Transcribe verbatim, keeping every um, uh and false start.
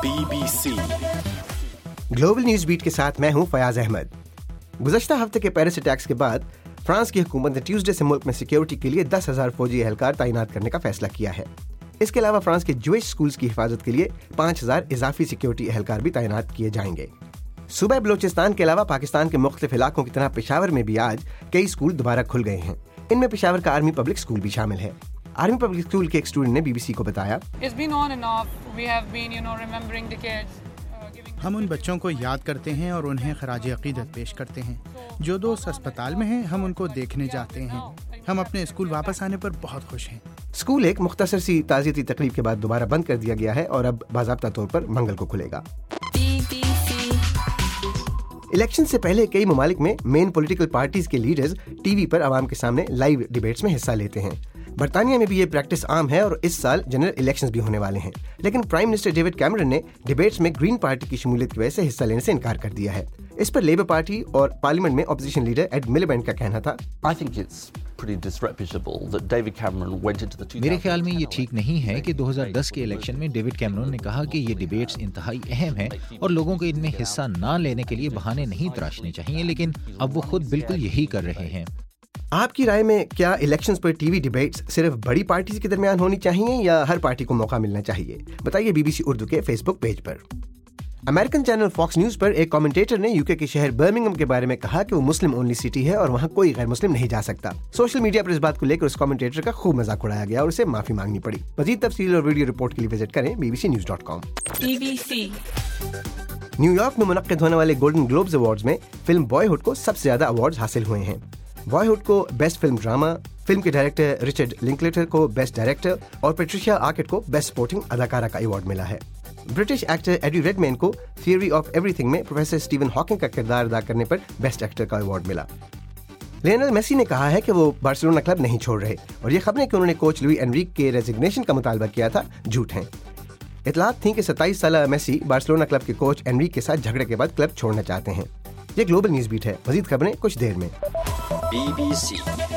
Be B C global news beat کے ساتھ میں ہوں فیاض احمد۔ گزشتہ ہفتے کے پیرس اٹیکس کے بعد فرانس کی حکومت نے ٹیوزڈے سے ملک میں سیکیورٹی کے لیے دس ہزار فوجی اہلکار تعینات کرنے کا فیصلہ کیا ہے۔ اس کے علاوہ فرانس کے جوئش اسکولز کی حفاظت کے لیے پانچ ہزار اضافی سیکیورٹی اہلکار بھی تعینات کیے جائیں گے۔ صوبہ بلوچستان کے علاوہ پاکستان کے مختلف علاقوں کی طرح پشاور میں بھی آج کئی اسکول دوبارہ کھل گئے ہیں۔ ان میں پشاور کا آرمی پبلک اسکول بھی شامل ہے۔ آرمی پبلک اسکول کے ایک اسٹوڈنٹ نے بی بی سی کو بتایا، ہم ان بچوں کو یاد کرتے ہیں اور انہیں خراج عقیدت پیش کرتے ہیں۔ جو دوست اسپتال میں ہیں ہم ان کو دیکھنے جاتے ہیں۔ ہم اپنے اسکول واپس آنے پر بہت خوش ہیں۔ اسکول ایک مختصر سی تعزیتی تقریب کے بعد دوبارہ بند کر دیا گیا ہے اور اب باضابطہ طور پر منگل کو کھلے گا۔ الیکشن سے پہلے کئی ممالک میں مین پولیٹیکل پارٹیز کے لیڈرز ٹی وی پر عوام کے سامنے لائیو ڈیبیٹس میں حصہ لیتے ہیں۔ برطانیہ میں بھی یہ پریکٹس عام ہے اور اس سال جنرل الیکشنز بھی ہونے والے ہیں، لیکن پرائم منسٹر ڈیوڈ کیمرن نے ڈیبیٹس میں گرین پارٹی کی شمولیت کی وجہ سے حصہ لینے سے انکار کر دیا ہے۔ اس پر لیبر پارٹی اور پارلیمنٹ میں اپوزیشن لیڈر ایڈ ملیبینڈ کا کہنا تھا، میرے خیال میں یہ ٹھیک نہیں ہے کہ دو ہزار دس کے الیکشن میں ڈیوڈ کیمرون نے کہا کہ یہ ڈیبیٹس انتہائی اہم ہیں اور لوگوں کو ان میں حصہ نہ لینے کے لیے بہانے نہیں تراشنے چاہیے، لیکن اب وہ خود بالکل یہی کر رہے ہیں۔ آپ کی رائے میں کیا الیکشنز پر ٹی وی ڈیبیٹس صرف بڑی پارٹیز کے درمیان ہونی چاہیے یا ہر پارٹی کو موقع ملنا چاہیے؟ بتائیے بی بی سی اردو کے فیس بک پیج پر۔ امریکن چینل فاکس نیوز پر ایک کامنٹیٹر نے یو کے کے شہر برمنگھم کے بارے میں کہا کہ وہ مسلم اونلی سٹی ہے اور وہاں کوئی غیر مسلم نہیں جا سکتا۔ سوشل میڈیا پر اس بات کو لے کر اس کامنٹیٹر کا خوب مذاق اڑایا گیا اور اسے معافی مانگنی پڑی۔ مزید تفصیل اور ویڈیو رپورٹ کے لیے وزٹ کریں B B C News dot com. New York میں منعقد ہونے والے گولڈن گلوبز ایوارڈز میں فلم بوائے ہوڈ کو سب سے زیادہ ایوارڈز حاصل ہوئے ہیں۔ بوائے ہوڈ کو بیسٹ فلم ڈراما، فلم کے ڈائریکٹر رچرڈ لنکلیٹر کو بیسٹ ڈائریکٹر اور پیٹریشیا آرکیٹ کو بیسٹ سپورٹنگ اداکارہ کا ایوارڈ ملا ہے۔ برٹش ایکٹر ایڈی ریڈمین کو تھیوری آف ایوری تھنگ میں پروفیسر اسٹیون ہاکنگ کا کردار ادا کرنے پر بیسٹ ایکٹر کا ایوارڈ ملا۔ لیونل میسی نے کہا ہے کہ وہ بارسلونا کلب نہیں چھوڑ رہے اور یہ خبریں کہ انہوں نے کوچ لوئی انریک کے ریزگنیشن کا مطالبہ کیا تھا جھوٹ ہیں۔ اطلاعات تھیں کہ ستائیس سالہ میسی بارسلونا کلب کے کوچ انریک کے ساتھ جھگڑے کے بعد کلب چھوڑنا چاہتے ہیں۔ یہ گلوبل نیوز بیٹ ہے، مزید خبریں کچھ دیر میں۔ Be B C